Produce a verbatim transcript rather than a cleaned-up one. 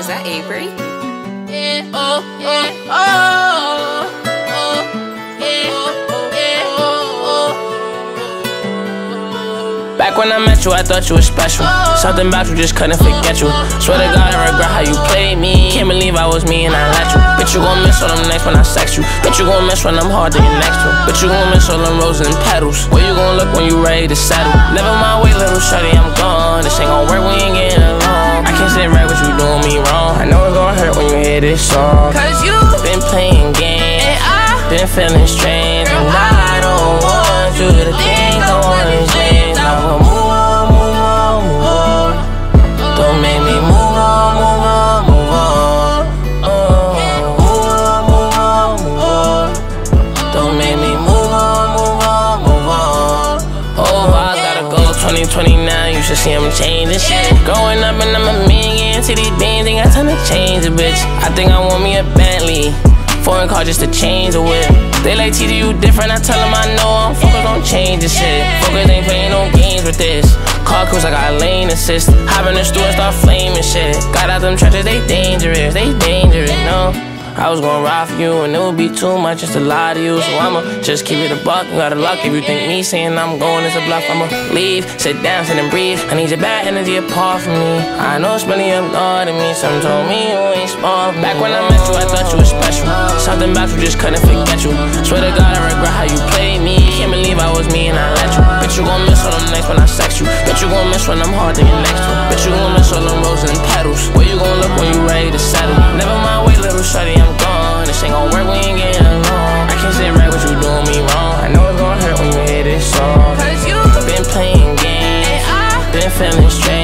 Is that Avery? Yeah, oh, yeah, oh, oh, yeah, oh, yeah, oh, oh. Back when I met you, I thought you were special. Something about you just couldn't forget you. Swear to God, I regret how you played me. Can't believe I was me and I let you. Bitch, you gon' miss all them nights when I sex you. Bitch, you gon' miss when I'm hard to get next to. Bitch, you gon' miss all them roses and petals. Where you gon' look when you ready to settle? Never mind, wait, little shorty, I'm gone. This ain't gon' work, we ain't getting along. I can't sit right with you doing me wrong. I know it's gon' hurt when you hear this song. Cause you been playing games, and I been feeling strange, and I don't want you to think I wanna change. Now move on, move on, move on. Don't make me move on, move on, move on. Oh, move on, move on, move on. Don't make me move on, move on, move on. Oh, I gotta go twenty twenty-nine, you should see I'm changing shit. Growing up and I'm a million, see these beans, ain't got time to change a bitch. I think I want me a Bentley, foreign car just to change the whip. They like T D, you different, I tell them I know I'm focused on changing shit. Focus ain't playing no games with this. Car cruise, I got a lane assist. Hop in the store and start flaming shit. Got out them trenches, they dangerous, they dangerous, no. I was gonna ride for you and it would be too much just to lie to you. So I'ma just keep it a buck, you gotta luck. If you think me saying I'm going is a bluff, I'ma leave, sit down, sit and breathe. I need your bad energy apart from me. I know it's really upguarding me. Some told me you ain't smart. Back when I met you, I thought you were special. Something about you just couldn't forget you. Swear to God, I regret how you played me. Can't believe I was me and I let you. Bitch, you gon' miss all them nights when I sex you. Bitch, you gon' miss when I'm hard to get next to. Bitch, you gon' miss all them roses and petals. Where you gon' look when you ready to settle? Never mind, wait, little shorty, I'm gone. This ain't gon' work, we ain't getting along. I can't sit right with you doing me wrong. I know it's gon' hurt when you hear this song. Cause you been playing games, and I been feeling strange.